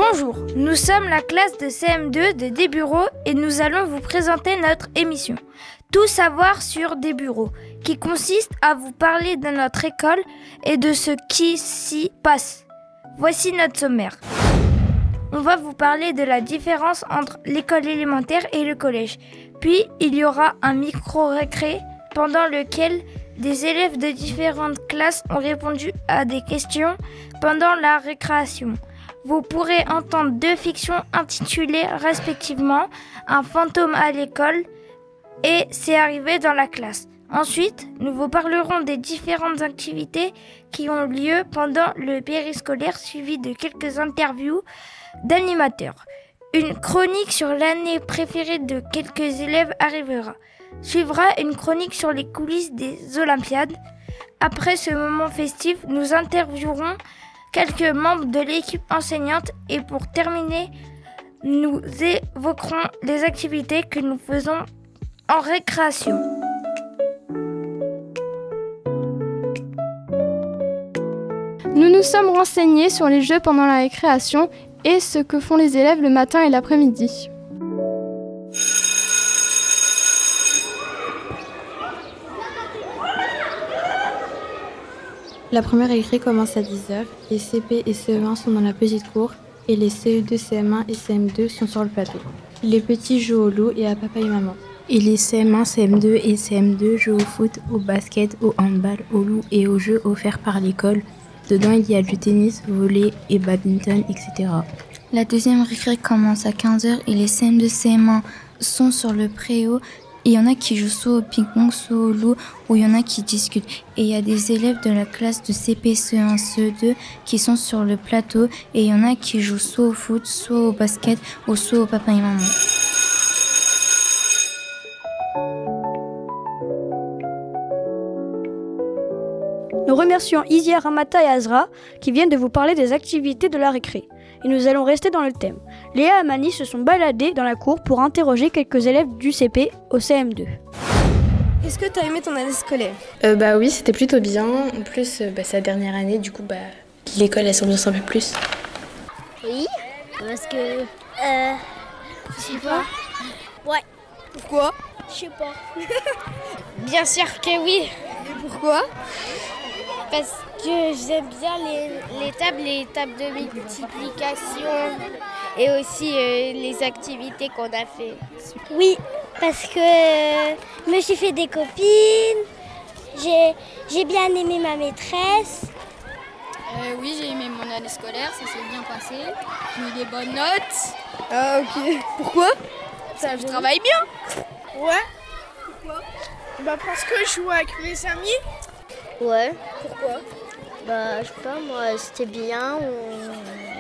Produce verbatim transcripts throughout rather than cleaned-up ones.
Bonjour, nous sommes la classe de C M deux de Des Bureaux et nous allons vous présenter notre émission Tout savoir sur Des Bureaux, qui consiste à vous parler de notre école et de ce qui s'y passe. Voici notre sommaire. On va vous parler de la différence entre l'école élémentaire et le collège. Puis, il y aura un micro-récré pendant lequel des élèves de différentes classes ont répondu à des questions pendant la récréation. Vous pourrez entendre deux fictions intitulées respectivement « Un fantôme à l'école » et « C'est arrivé dans la classe ». Ensuite, nous vous parlerons des différentes activités qui ont lieu pendant le périscolaire, suivi de quelques interviews d'animateurs. Une chronique sur l'année préférée de quelques élèves arrivera. Suivra une chronique sur les coulisses des Olympiades. Après ce moment festif, nous interviewerons quelques membres de l'équipe enseignante et pour terminer, nous évoquerons les activités que nous faisons en récréation. Nous nous sommes renseignés sur les jeux pendant la récréation et ce que font les élèves le matin et l'après-midi. La première récré commence à dix heures. Les C P et C E un sont dans la petite cour et les C E deux, C M un et C M deux sont sur le plateau. Les petits jouent au loup et à papa et maman. Et les C M un, C M deux et C M deux jouent au foot, au basket, au handball, au loup et aux jeux offerts par l'école. Dedans, il y a du tennis, volley et badminton, et cetera. La deuxième récré commence à quinze heures et les C M deux, C M un sont sur le préau. Et il y en a qui jouent soit au ping-pong, soit au loup, ou il y en a qui discutent. Et il y a des élèves de la classe de C P, C E un, C E deux qui sont sur le plateau. Et il y en a qui jouent soit au foot, soit au basket, ou soit au papa et maman. Nous remercions Isia, Ramata et Azra qui viennent de vous parler des activités de la récré. Et nous allons rester dans le thème. Léa et Amani se sont baladées dans la cour pour interroger quelques élèves du C P au C M deux. Est-ce que tu as aimé ton année scolaire ? euh, Bah oui, c'était plutôt bien. En plus, euh, bah, c'est la dernière année, du coup, bah, l'école, elle s'ambiance un peu plus. Oui, parce que... Euh... Je sais pas. Ouais. Pourquoi ? Je sais pas. Bien sûr que oui. Et pourquoi ? Parce que j'aime bien les, les tables, les tables de multiplication et aussi euh, les activités qu'on a fait. Oui, parce que euh, je me suis fait des copines, j'ai, j'ai bien aimé ma maîtresse. Euh, oui, j'ai aimé mon année scolaire, ça s'est bien passé. J'ai eu des bonnes notes. Ah ok. Pourquoi ? Ça, je travaille bien. Ouais. Pourquoi ? Bah parce que je joue avec mes amis. Ouais. Pourquoi ? Bah, je sais pas, moi, c'était bien. On...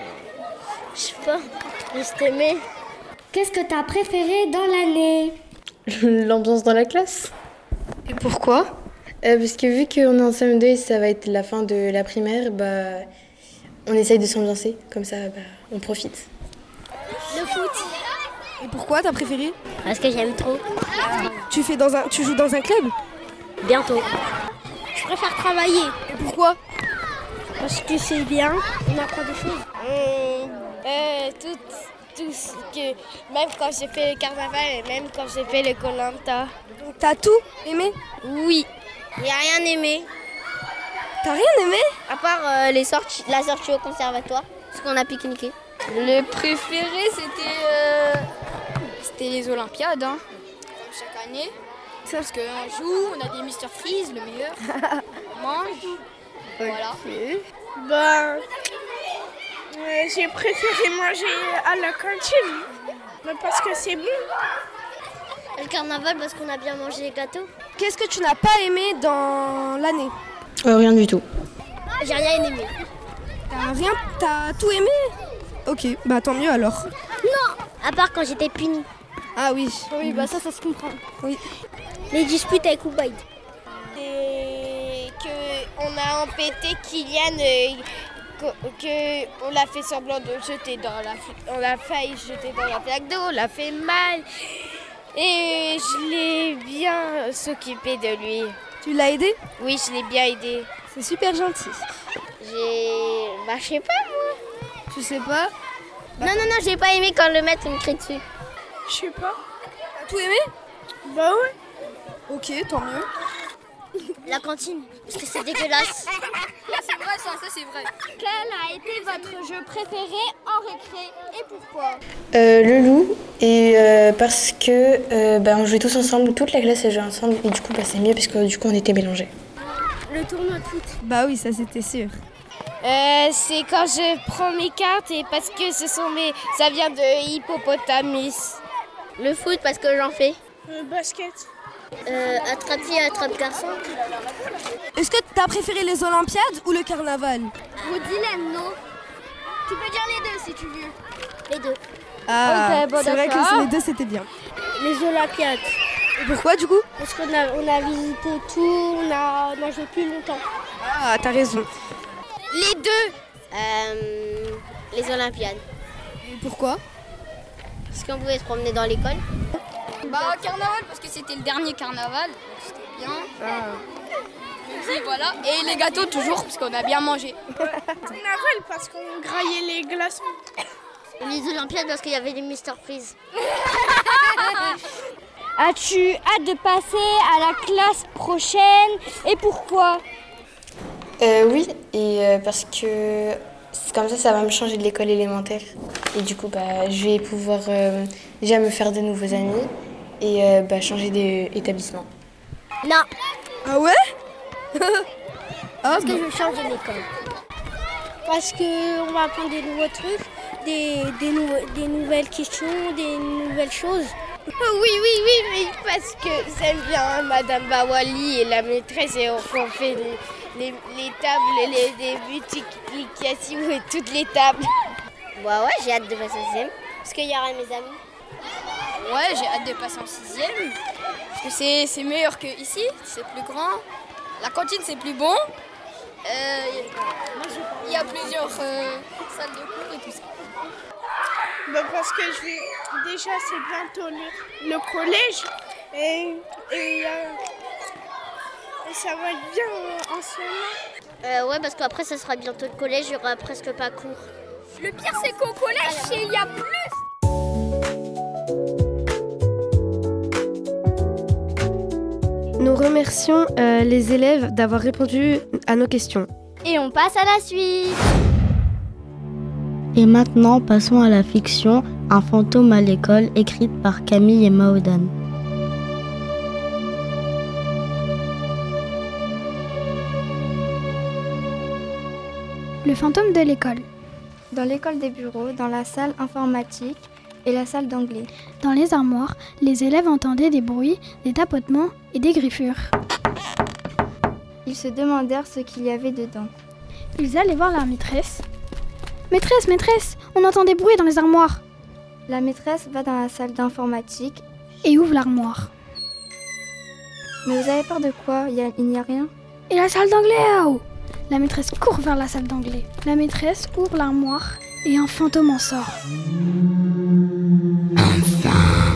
Je sais pas, j'ai aimé. Qu'est-ce que t'as préféré dans l'année ? L'ambiance dans la classe. Et pourquoi ? euh, Parce que vu qu'on est en C M deux et ça va être la fin de la primaire, bah, on essaye de s'ambiancer. Comme ça, bah, on profite. Le foot. Et pourquoi t'as préféré ? Parce que j'aime trop. Tu, fais dans un, tu joues dans un club ? Bientôt. Je préfère travailler. Et pourquoi ? Parce que c'est bien, on apprend des choses. Euh, euh, tout, tout ce que, même quand j'ai fait le carnaval et même quand j'ai fait le Koh-Lanta. Donc t'as tout aimé ? Oui. J'ai rien aimé. T'as rien aimé ? À part euh, les sorties, la sortie au conservatoire, parce qu'on a pique-niqué. Le préféré, c'était, euh, c'était les Olympiades, hein, comme chaque année. C'est parce qu'on joue, on a des mister Freeze, le meilleur. On mange. Voilà. Okay. Bah, euh, j'ai préféré manger à la cantine. Bah, parce que c'est bon. Le carnaval, parce qu'on a bien mangé les gâteaux. Qu'est-ce que tu n'as pas aimé dans l'année ? euh, Rien du tout. J'ai rien aimé. T'as rien ? T'as tout aimé ? Ok, bah tant mieux alors. Non, à part quand j'étais punie. Ah oui. Oui, bah ça, ça se comprend. Oui. Les disputes avec Ubaïd. Et qu'on a empêté Kylian, euh, qu'on l'a fait semblant de jeter dans la... On l'a failli jeter dans la flaque d'eau, on l'a fait mal. Et je l'ai bien s'occupé de lui. Tu l'as aidé ? Oui, je l'ai bien aidé. C'est super gentil. J'ai... Bah, je sais pas, moi. Tu sais pas ? Non, non, non, j'ai pas aimé quand le maître me crie dessus. Je sais pas. T'as tout aimé? Bah ouais. Ok, tant mieux. La cantine, parce que c'est dégueulasse. C'est vrai ça, ça c'est vrai. Quel a été votre jeu préféré en récré et pourquoi? Euh, le loup, et euh, parce que euh, bah, on jouait tous ensemble, toute la classe a joué ensemble, et du coup bah, c'est mieux parce que du coup on était mélangés. Le tournoi de foot. Bah oui, ça c'était sûr. Euh, c'est quand je prends mes cartes et parce que ce sont mes, ça vient de hippopotamus. Le foot, parce que j'en fais. Le basket. Euh, attrape-fille, attrape-garçon. Est-ce que t'as préféré les Olympiades ou le carnaval? Vos dilemmes, non? Tu peux dire les deux si tu veux. Les deux. Ah, Ok, bon, c'est vrai d'accord. que les deux c'était bien. Les Olympiades. Et pourquoi du coup? Parce qu'on a, on a visité tout, on a, on a joué plus longtemps. Ah, t'as raison. Les deux. Euh, les Olympiades. Et pourquoi? Parce qu'on pouvait se promener dans l'école. Bah carnaval parce que c'était le dernier carnaval, donc c'était bien. Ah. Et voilà. Et les gâteaux toujours parce qu'on a bien mangé. Carnaval parce qu'on graillait les glaçons. Et les Olympiades parce qu'il y avait des Mister Freeze. As-tu hâte de passer à la classe prochaine et pourquoi? Euh, oui, et euh, parce que c'est comme ça, ça va me changer de l'école élémentaire. Et du coup, bah, je vais pouvoir euh, déjà me faire de nouveaux amis et euh, bah, changer d'établissement. Non. Ah ouais? Parce que je change d'école. Parce qu'on va apprendre des nouveaux trucs, des, des, nou- des nouvelles questions, des nouvelles choses. Oui, oui, oui, oui, parce que j'aime bien Madame Bawali et la maîtresse et on fait les, les, les tables, les, les multiplications et toutes les tables. Bah ouais, j'ai hâte de passer en sixième. Parce qu'il y aura mes amis. Ouais, j'ai hâte de passer en sixième. Parce que c'est, c'est meilleur que ici, c'est plus grand. La cantine c'est plus bon. Euh, Il y a plusieurs euh, salles de cours et tout ça. Bah parce que je vais... Déjà, c'est bientôt le, le collège. Et, et, euh, et ça va être bien euh, en ce moment. Euh, ouais, parce qu'après, ça sera bientôt le collège, il n'y aura presque pas cours. Le pire, c'est qu'au collège, il y a plus. Nous remercions euh, les élèves d'avoir répondu à nos questions. Et on passe à la suite. Et maintenant, passons à la fiction Un fantôme à l'école, écrite par Camille et Maodan. Le fantôme de l'école. Dans l'école des bureaux, dans la salle informatique et la salle d'anglais. Dans les armoires, les élèves entendaient des bruits, des tapotements et des griffures. Ils se demandèrent ce qu'il y avait dedans. Ils allaient voir leur maîtresse. « Maîtresse, maîtresse, on entend des bruits dans les armoires !» La maîtresse va dans la salle d'informatique et ouvre l'armoire. « Mais vous avez peur de quoi? Il n'y a, a rien ?» « Et la salle d'anglais là-haut !» La maîtresse court vers la salle d'anglais. La maîtresse ouvre l'armoire et un fantôme en sort. Enfin!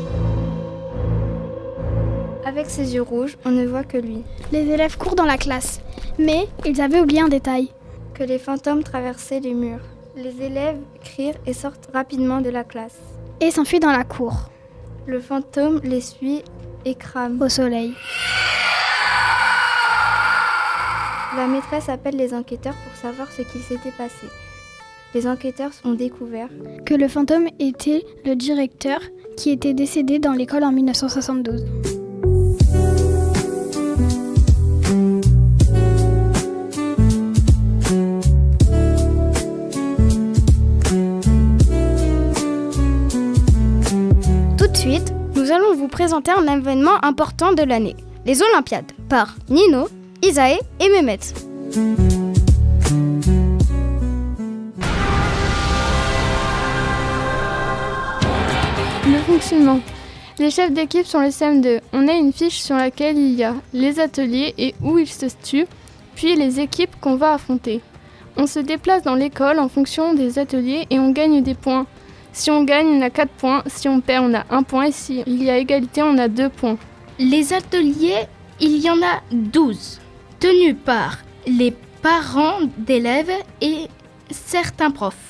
Avec ses yeux rouges, on ne voit que lui. Les élèves courent dans la classe, mais ils avaient oublié un détail. Que les fantômes traversaient les murs. Les élèves crient et sortent rapidement de la classe. Et s'enfuient dans la cour. Le fantôme les suit et crame. Au soleil. La maîtresse appelle les enquêteurs pour savoir ce qui s'était passé. Les enquêteurs ont découvert que le fantôme était le directeur qui était décédé dans l'école en mille neuf cent soixante-douze. Tout de suite, nous allons vous présenter un événement important de l'année, les Olympiades, par Nino, Isae et Mehmet. Le fonctionnement. Les chefs d'équipe sont les C M deux. On a une fiche sur laquelle il y a les ateliers et où ils se situent, puis les équipes qu'on va affronter. On se déplace dans l'école en fonction des ateliers et on gagne des points. Si on gagne, on a quatre points. Si on perd, on a un point. Et s'il y a égalité, on a deux points. Les ateliers, il y en a douze, tenus par les parents d'élèves et certains profs.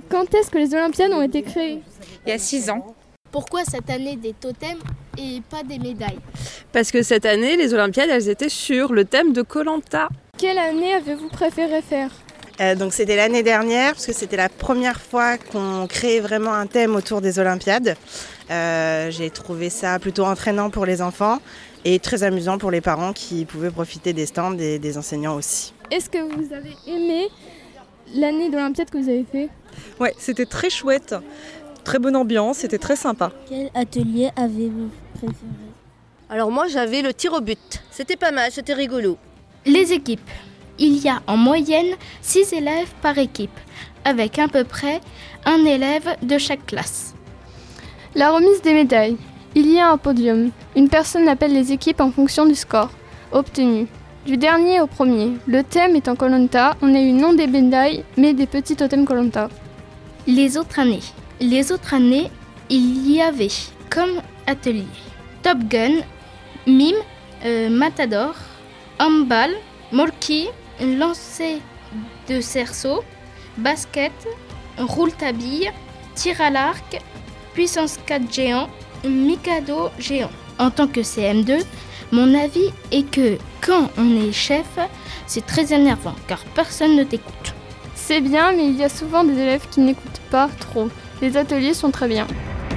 Quand est-ce que les Olympiades ont été créées? Il y a six ans. Pourquoi cette année des totems et pas des médailles? Parce que cette année, les Olympiades, elles étaient sur le thème de Koh Lanta. Quelle année avez-vous préféré faire? Euh, donc c'était l'année dernière, parce que c'était la première fois qu'on créait vraiment un thème autour des Olympiades. Euh, j'ai trouvé ça plutôt entraînant pour les enfants et très amusant pour les parents qui pouvaient profiter des stands et des enseignants aussi. Est-ce que vous avez aimé l'année d'Olympiade que vous avez fait? Ouais, c'était très chouette, très bonne ambiance, c'était très sympa. Quel atelier avez-vous préféré? Alors moi j'avais le tir au but, c'était pas mal, c'était rigolo. Les équipes. Il y a en moyenne six élèves par équipe, avec à peu près un élève de chaque classe. La remise des médailles. Il y a un podium. Une personne appelle les équipes en fonction du score obtenu. Du dernier au premier. Le thème étant Koh Lanta, on a eu non des médailles, mais des petits totems Koh Lanta. Les autres années. Les autres années, il y avait comme atelier Top Gun, Mime, euh, Matador, Handball, Molki, lancer de cerceau, basket, roule-tabille, tir à l'arc, puissance quatre géant, Mikado géant. En tant que C M deux, mon avis est que quand on est chef, c'est très énervant car personne ne t'écoute. C'est bien, mais il y a souvent des élèves qui n'écoutent pas trop. Les ateliers sont très bien.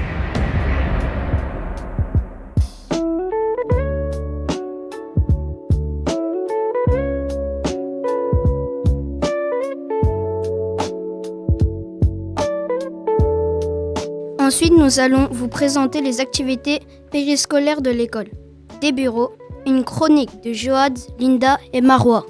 Ensuite, nous allons vous présenter les activités périscolaires de l'école. Des bureaux, une chronique de Joad, Linda et Marois.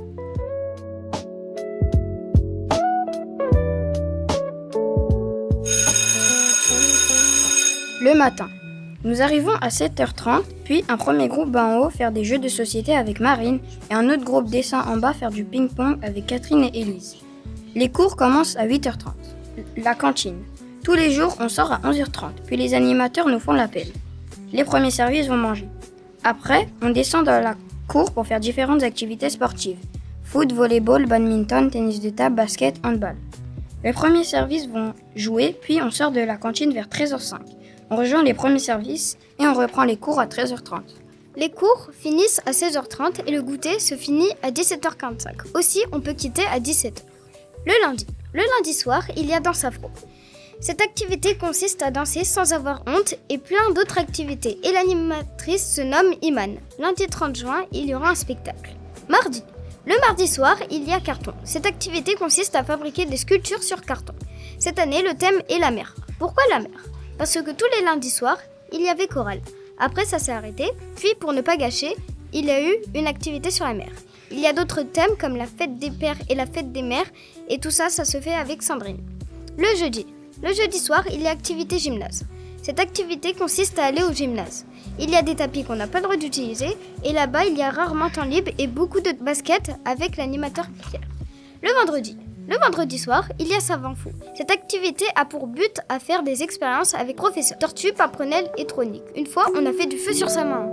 Le matin, nous arrivons à sept heures trente, puis un premier groupe bas en haut faire des jeux de société avec Marine et un autre groupe dessin en bas faire du ping-pong avec Catherine et Élise. Les cours commencent à huit heures trente. La cantine. Tous les jours, on sort à onze heures trente, puis les animateurs nous font l'appel. Les premiers services vont manger. Après, on descend dans la cour pour faire différentes activités sportives. Foot, volleyball, badminton, tennis de table, basket, handball. Les premiers services vont jouer, puis on sort de la cantine vers treize heures cinq. On rejoint les premiers services et on reprend les cours à treize heures trente. Les cours finissent à seize heures trente et le goûter se finit à dix-sept heures quarante-cinq. Aussi, on peut quitter à dix-sept heures. Le lundi. Le lundi soir, il y a danse afro. Cette activité consiste à danser sans avoir honte et plein d'autres activités. Et l'animatrice se nomme Iman. Lundi trente juin, il y aura un spectacle. Mardi. Le mardi soir, il y a carton. Cette activité consiste à fabriquer des sculptures sur carton. Cette année, le thème est la mer. Pourquoi la mer? Parce que tous les lundis soirs, il y avait chorale. Après, ça s'est arrêté. Puis, pour ne pas gâcher, il y a eu une activité sur la mer. Il y a d'autres thèmes comme la fête des pères et la fête des mères. Et tout ça, ça se fait avec Sandrine. Le jeudi. Le jeudi soir, il y a activité gymnase. Cette activité consiste à aller au gymnase. Il y a des tapis qu'on n'a pas le droit d'utiliser et là-bas, il y a rarement temps libre et beaucoup de basket avec l'animateur Pierre. Le vendredi. Le vendredi soir, il y a Savant Fou. Cette activité a pour but à faire des expériences avec professeurs Tortue, Paprenelle et Tronic. Une fois, on a fait du feu sur sa main.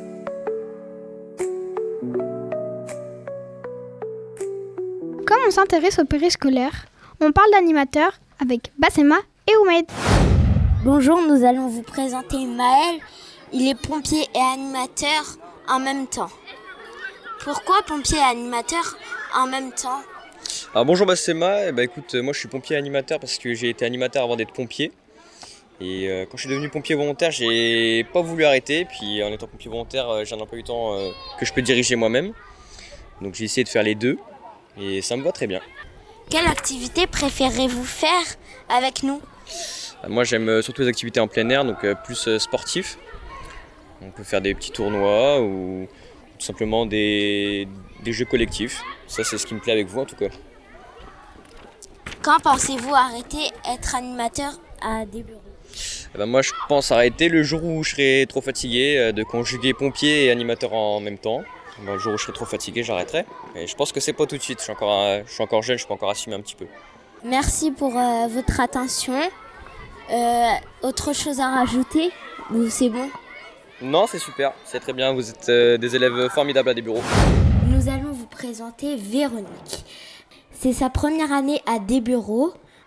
Comme on s'intéresse au périscolaire, on parle d'animateurs avec Bassema et Oumed. Bonjour, nous allons vous présenter Maël. Il est pompier et animateur en même temps. Pourquoi pompier et animateur en même temps? Alors bonjour Bassema, eh ben, écoute, moi je suis pompier et animateur parce que j'ai été animateur avant d'être pompier. Et euh, quand je suis devenu pompier volontaire, j'ai pas voulu arrêter. Puis en étant pompier volontaire, euh, j'ai un emploi du temps euh, que je peux diriger moi-même. Donc j'ai essayé de faire les deux et ça me va très bien. Quelle activité préférez-vous faire avec nous? Moi j'aime surtout les activités en plein air, donc plus sportif. On peut faire des petits tournois ou tout simplement des, des jeux collectifs. Ça c'est ce qui me plaît avec vous en tout cas. Quand pensez-vous arrêter d'être animateur à des bureaux? Eh ben moi je pense arrêter le jour où je serai trop fatigué de conjuguer pompier et animateur en même temps. Ben, le jour où je serai trop fatigué, j'arrêterai. Et je pense que c'est pas tout de suite. Je suis encore, je suis encore jeune, je peux encore assumer un petit peu. Merci pour euh, votre attention. Euh, autre chose à rajouter ou c'est bon? Non, c'est super, c'est très bien. Vous êtes euh, des élèves formidables à des bureaux. Nous allons vous présenter Véronique. C'est sa première année à des bureaux.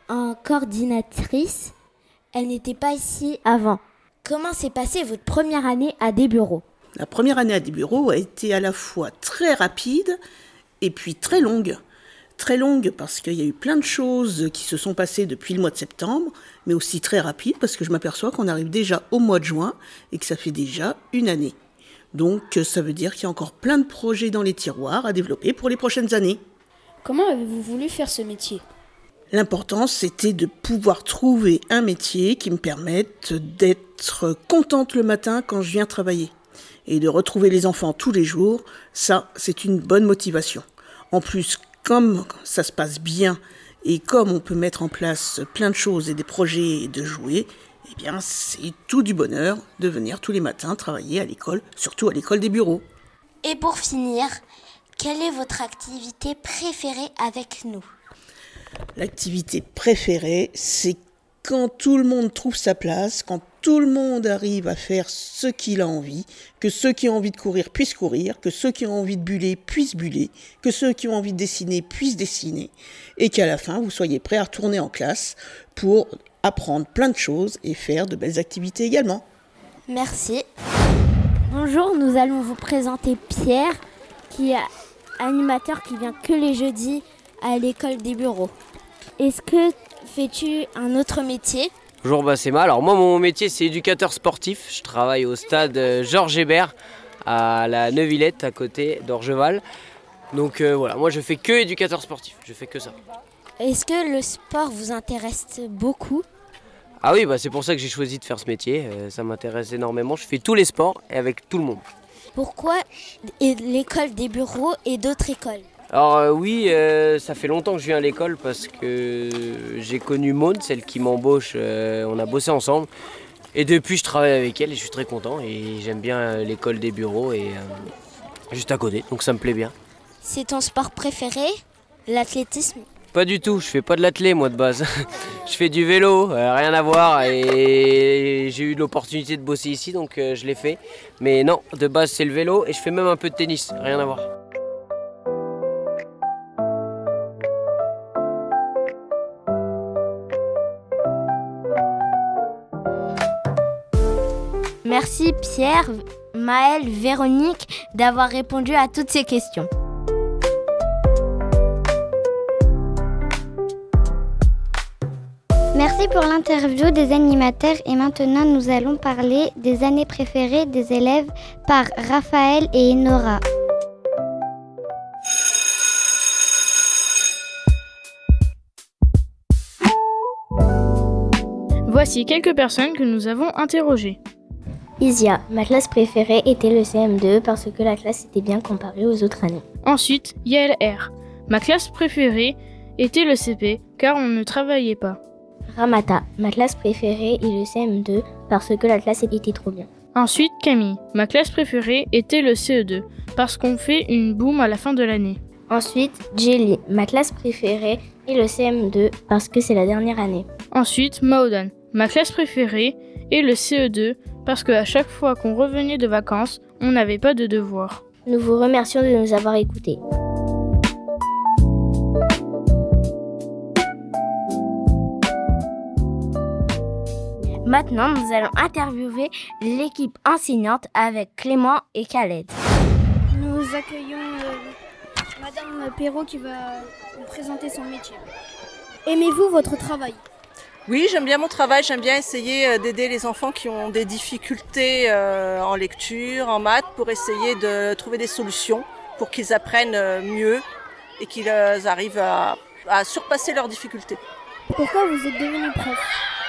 en coordinatrice. Elle n'était pas ici avant. Comment s'est passée votre première année à Des Bureaux ? La première année à Des Bureaux a été à la fois très rapide et puis très longue. Très longue parce qu'il y a eu plein de choses qui se sont passées depuis le mois de septembre, mais aussi très rapide parce que je m'aperçois qu'on arrive déjà au mois de juin et que ça fait déjà une année. Donc ça veut dire qu'il y a encore plein de projets dans les tiroirs à développer pour les prochaines années. Comment avez-vous voulu faire ce métier ? L'important, c'était de pouvoir trouver un métier qui me permette d'être contente le matin quand je viens travailler. Et de retrouver les enfants tous les jours, ça, c'est une bonne motivation. En plus, comme ça se passe bien et comme on peut mettre en place plein de choses et des projets de jouer, eh bien, c'est tout du bonheur de venir tous les matins travailler à l'école, surtout à l'école des bureaux. Et pour finir, quelle est votre activité préférée avec nous ? L'activité préférée, c'est quand tout le monde trouve sa place, quand tout le monde arrive à faire ce qu'il a envie, que ceux qui ont envie de courir puissent courir, que ceux qui ont envie de buller puissent buller, que ceux qui ont envie de dessiner puissent dessiner, et qu'à la fin, vous soyez prêts à retourner en classe pour apprendre plein de choses et faire de belles activités également. Merci. Bonjour, nous allons vous présenter Pierre, qui est animateur qui vient que les jeudis à l'école des bureaux. Est-ce que fais-tu un autre métier ? Bonjour Bassema, alors moi mon métier c'est éducateur sportif, je travaille au stade Georges Hébert à la Neuvillette à côté d'Orgeval. Donc euh, voilà, moi je fais que éducateur sportif, je fais que ça. Est-ce que le sport vous intéresse beaucoup ? Ah oui, bah c'est pour ça que j'ai choisi de faire ce métier, euh, ça m'intéresse énormément, je fais tous les sports et avec tout le monde. Pourquoi l'école des bureaux et d'autres écoles ? Alors euh, oui, euh, ça fait longtemps que je viens à l'école parce que j'ai connu Maud, celle qui m'embauche, euh, on a bossé ensemble. Et depuis je travaille avec elle et je suis très content et j'aime bien l'école des bureaux et euh, juste à côté, donc ça me plaît bien. C'est ton sport préféré, l'athlétisme ? Pas du tout, je fais pas de l'athlé moi de base. Je fais du vélo, euh, rien à voir et j'ai eu l'opportunité de bosser ici donc euh, je l'ai fait. Mais non, de base c'est le vélo et je fais même un peu de tennis, rien à voir. Merci Pierre, Maëlle, Véronique d'avoir répondu à toutes ces questions. Merci pour l'interview des animateurs et maintenant nous allons parler des années préférées des élèves par Raphaël et Enora. Voici quelques personnes que nous avons interrogées. Isia, ma classe préférée était le C M deux parce que la classe était bien comparée aux autres années. Ensuite, Yael R. Ma classe préférée était le C P car on ne travaillait pas. Ramata, ma classe préférée est le C M deux parce que la classe était trop bien. Ensuite, Camille, ma classe préférée était le C E deux parce qu'on fait une boum à la fin de l'année. Ensuite, Jelly, ma classe préférée est le C M deux parce que c'est la dernière année. Ensuite, Maodan, ma classe préférée est le C E deux parce qu'à chaque fois qu'on revenait de vacances, on n'avait pas de devoirs. Nous vous remercions de nous avoir écoutés. Maintenant, nous allons interviewer l'équipe enseignante avec Clément et Khaled. Nous accueillons euh, Madame Perrault qui va vous présenter son métier. Aimez-vous votre travail ? Oui, j'aime bien mon travail, j'aime bien essayer d'aider les enfants qui ont des difficultés euh, en lecture, en maths, pour essayer de trouver des solutions pour qu'ils apprennent mieux et qu'ils arrivent à, à surpasser leurs difficultés. Pourquoi vous êtes devenu prof ?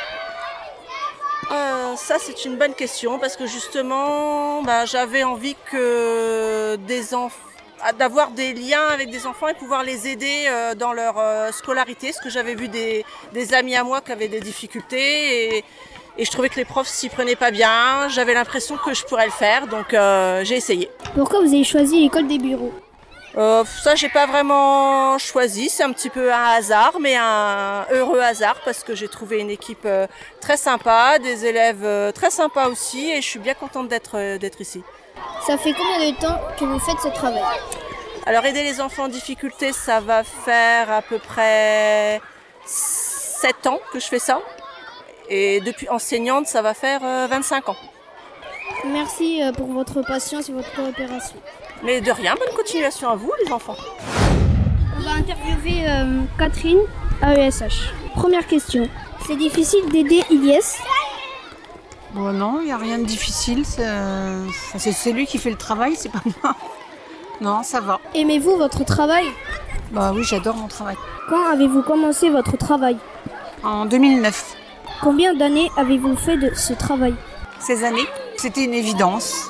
Euh, ça c'est une bonne question parce que justement bah, j'avais envie que des enfants, d'avoir des liens avec des enfants et pouvoir les aider euh, dans leur euh, scolarité, parce que j'avais vu des, des amis à moi qui avaient des difficultés et, et je trouvais que les profs s'y prenaient pas bien, j'avais l'impression que je pourrais le faire donc euh, j'ai essayé. Pourquoi vous avez choisi l'école des bureaux ? Euh, ça j'ai pas vraiment choisi, c'est un petit peu un hasard, mais un heureux hasard parce que j'ai trouvé une équipe euh, très sympa, des élèves euh, très sympas aussi et je suis bien contente d'être euh, d'être ici. Ça fait combien de temps que vous faites ce travail ? Alors aider les enfants en difficulté, ça va faire à peu près sept ans que je fais ça. Et depuis enseignante, ça va faire euh, vingt-cinq ans. Merci euh, pour votre patience et votre coopération. Mais de rien, bonne continuation à vous les enfants. On va interviewer euh, Catherine, A E S H. Première question. C'est difficile d'aider Ilyes? Bon non, il n'y a rien de difficile. C'est, euh, c'est, c'est lui qui fait le travail, c'est pas moi. Non, ça va. Aimez-vous votre travail? Bah oui, j'adore mon travail. Quand avez-vous commencé votre travail? En deux mille neuf. Combien d'années avez-vous fait de ce travail? seize années. C'était une évidence.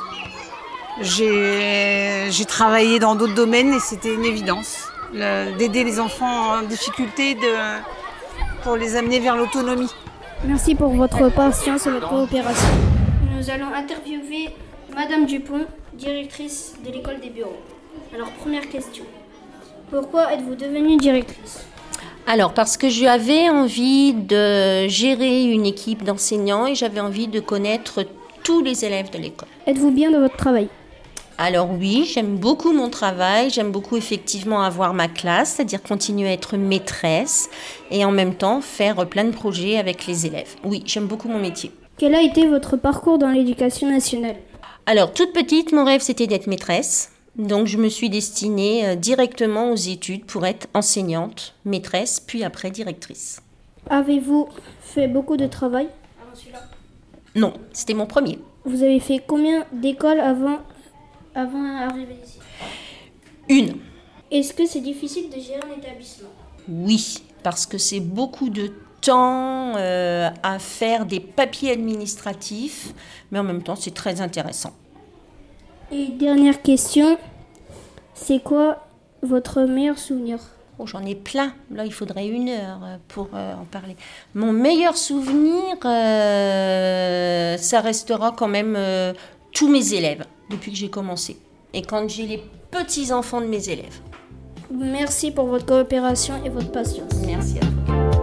J'ai, j'ai travaillé dans d'autres domaines et c'était une évidence. Le, d'aider les enfants en difficulté de, pour les amener vers l'autonomie. Merci pour votre patience et votre coopération. Nous allons interviewer Madame Dupont, directrice de l'école des bureaux. Alors, première question. Pourquoi êtes-vous devenue directrice? Alors, parce que j'avais envie de gérer une équipe d'enseignants et j'avais envie de connaître tous les élèves de l'école. Êtes-vous bien dans votre travail? Alors oui, j'aime beaucoup mon travail, j'aime beaucoup effectivement avoir ma classe, c'est-à-dire continuer à être maîtresse et en même temps faire plein de projets avec les élèves. Oui, j'aime beaucoup mon métier. Quel a été votre parcours dans l'éducation nationale? Alors, toute petite, mon rêve c'était d'être maîtresse. Donc je me suis destinée directement aux études pour être enseignante, maîtresse, puis après directrice. Avez-vous fait beaucoup de travail avant celui-là? Non, c'était mon premier. Vous avez fait combien d'écoles avant, avant d'arriver ici? Une. Est-ce que c'est difficile de gérer un établissement? Oui, parce que c'est beaucoup de temps euh, à faire des papiers administratifs, mais en même temps c'est très intéressant. Et dernière question, c'est quoi votre meilleur souvenir? Oh, j'en ai plein, là il faudrait une heure pour euh, en parler. Mon meilleur souvenir, euh, ça restera quand même euh, tous mes élèves, depuis que j'ai commencé. Et quand j'ai les petits-enfants de mes élèves. Merci pour votre coopération et votre patience. Merci à vous.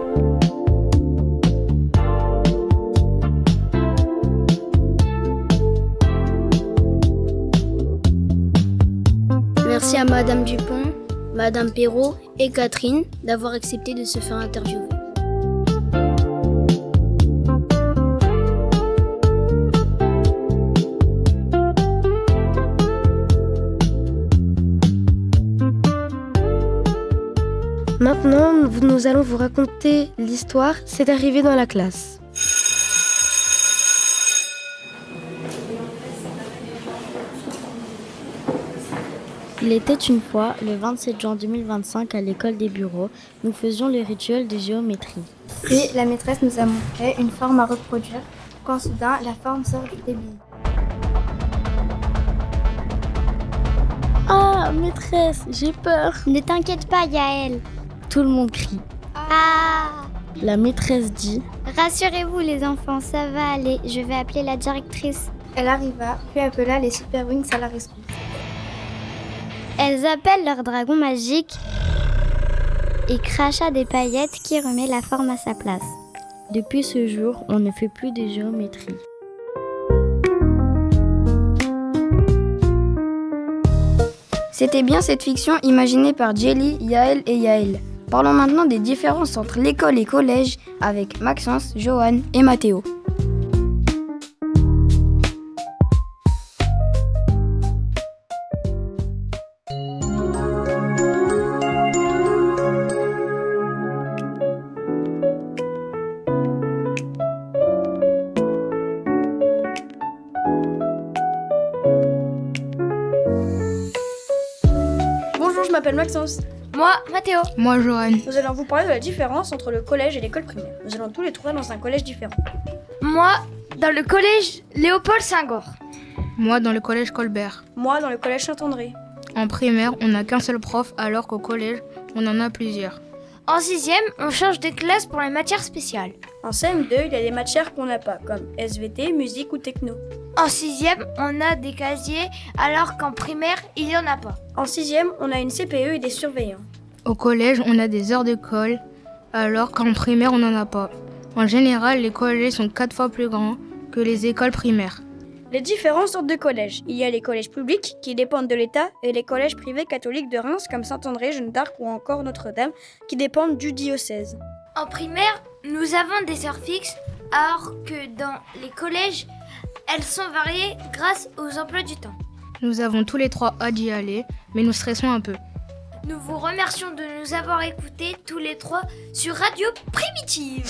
Merci à Madame Dupont, Madame Perrault et Catherine d'avoir accepté de se faire interviewer. Maintenant, nous allons vous raconter l'histoire C'est arrivé dans la classe. Il était une fois, le vingt-sept juin deux mille vingt-cinq, à l'école des bureaux, nous faisions le rituel de géométrie. Puis la maîtresse nous a montré une forme à reproduire, quand soudain la forme sort du débit. Ah, maîtresse, j'ai peur. Ne t'inquiète pas, Yaël. Tout le monde crie. Ah! La maîtresse dit: Rassurez-vous les enfants, ça va aller, je vais appeler la directrice. Elle arriva, puis appela les Super Wings à la rescousse. Elles appellent leur dragon magique et cracha des paillettes qui remet la forme à sa place. Depuis ce jour, on ne fait plus de géométrie. C'était bien cette fiction imaginée par Jelly, Yaël et Yaël. Parlons maintenant des différences entre l'école et collège avec Maxence, Johan et Mathéo. Bonjour, je m'appelle Maxence. Moi, Mathéo. Moi, Johan. Nous allons vous parler de la différence entre le collège et l'école primaire. Nous allons tous les trois dans un collège différent. Moi, dans le collège Léopold Senghor. Moi, dans le collège Colbert. Moi, dans le collège Saint-André. En primaire, on n'a qu'un seul prof, alors qu'au collège, on en a plusieurs. En sixième, on change de classe pour les matières spéciales. En C M deux, il y a des matières qu'on n'a pas, comme S V T, musique ou techno. En sixième, on a des casiers, alors qu'en primaire, il n'y en a pas. En sixième, on a une C P E et des surveillants. Au collège, on a des heures de colle, alors qu'en primaire, on n'en a pas. En général, les collèges sont quatre fois plus grands que les écoles primaires. Les différentes sortes de collèges. Il y a les collèges publics qui dépendent de l'État et les collèges privés catholiques de Reims comme Saint-André, Jeanne d'Arc ou encore Notre-Dame qui dépendent du diocèse. En primaire, Nous avons des heures fixes, alors que dans les collèges, elles sont variées grâce aux emplois du temps. Nous avons tous les trois hâte d'y aller, mais nous stressons un peu. Nous vous remercions de nous avoir écoutés tous les trois sur Radio Primitive.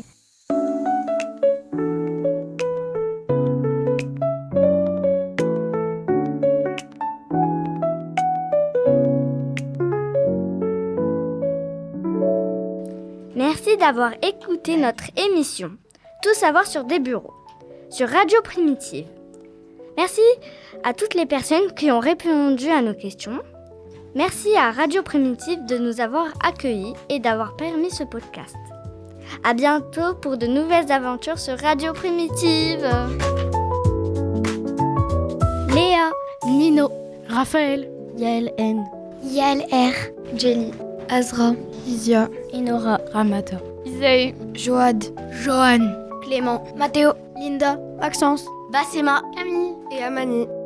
Merci d'avoir écouté notre émission Tout savoir sur des bureaux sur Radio Primitive. Merci à toutes les personnes qui ont répondu à nos questions. Merci à Radio Primitive de nous avoir accueillis et d'avoir permis ce podcast. À bientôt pour de nouvelles aventures sur Radio Primitive. Léa, Nino, Raphaël, Yael N, Yael R, Jelly, Azra, Isia, Enora, Ramata, Isaïe, Joad, Johan, Clément, Mathéo, Linda, Maxence, Bassema, Camille et Amani.